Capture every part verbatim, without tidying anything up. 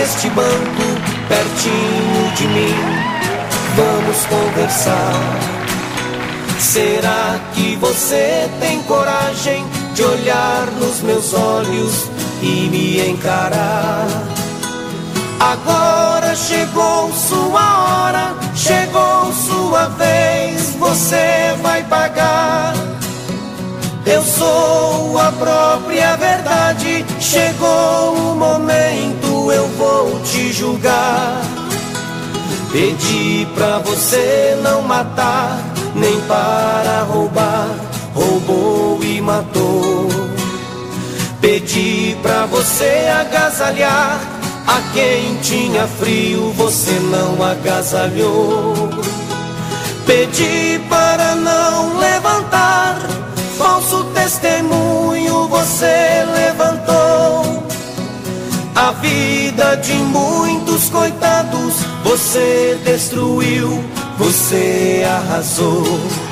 neste banco, pertinho de mim, vamos conversar. Será que você tem coragem de olhar nos meus olhos e me encarar? Agora chegou sua hora, chegou sua vez, você vai pagar. Eu sou a própria verdade, chegou o momento, eu vou te julgar. Pedi pra você não matar, nem para roubar, roubou e matou. Pedi pra você agasalhar a quem tinha frio, você não agasalhou. Pedi para não levantar falso testemunho, você levantou. A vida de muitos coitados você destruiu, você arrasou.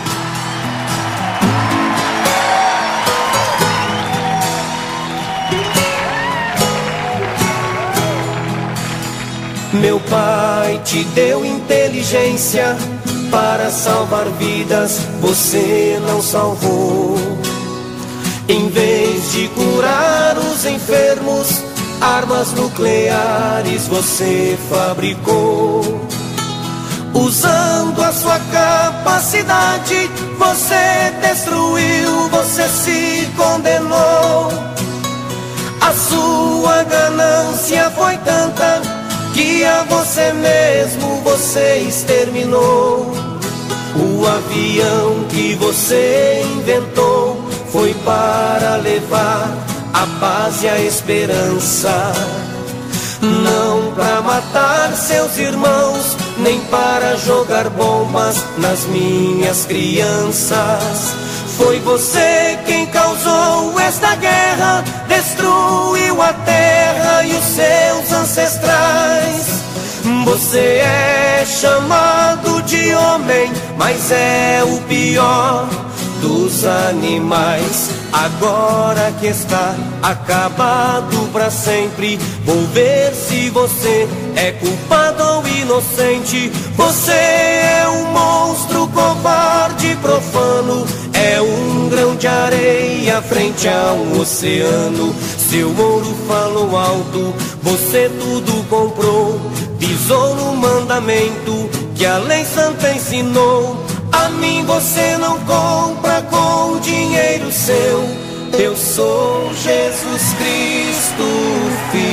Meu pai te deu inteligência para salvar vidas, você não salvou. Em vez de curar os enfermos, armas nucleares você fabricou. Usando a sua capacidade, você destruiu, você se condenou. A sua ganância foi tanta que a você mesmo você exterminou. O avião que você inventou foi para levar a paz e a esperança, não para matar seus irmãos, nem para jogar bombas nas minhas crianças. Foi você quem causou esta guerra, destruiu a terra e os seus ancestrais. Você é chamado de homem, mas é o pior dos animais. Agora que está acabado pra sempre, vou ver se você é culpado ou inocente. Você é um monstro covarde, profano, é um grão de areia frente a um oceano. Seu ouro falou alto, você tudo comprou, pisou no mandamento que a lei santa ensinou. A mim você não compra com dinheiro seu, eu sou Jesus Cristo, Filho.